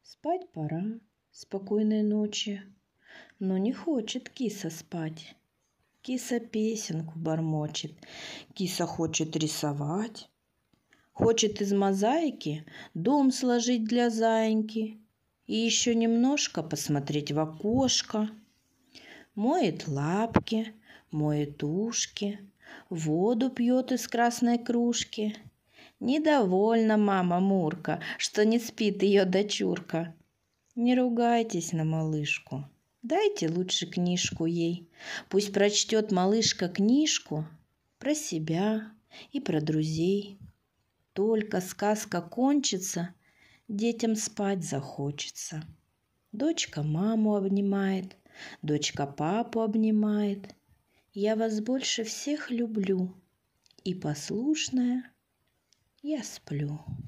Спать пора, спокойной ночи, но не хочет киса спать. Киса песенку бормочет, киса хочет рисовать. Хочет из мозаики дом сложить для заиньки и еще немножко посмотреть в окошко. Моет лапки, моет ушки, воду пьет из красной кружки. Недовольна мама Мурка, что не спит ее дочурка. Не ругайтесь на малышку, дайте лучше книжку ей. Пусть прочтет малышка книжку про себя и про друзей. Только сказка кончится, детям спать захочется. Дочка маму обнимает, дочка папу обнимает. Я вас больше всех люблю, и послушная я сплю.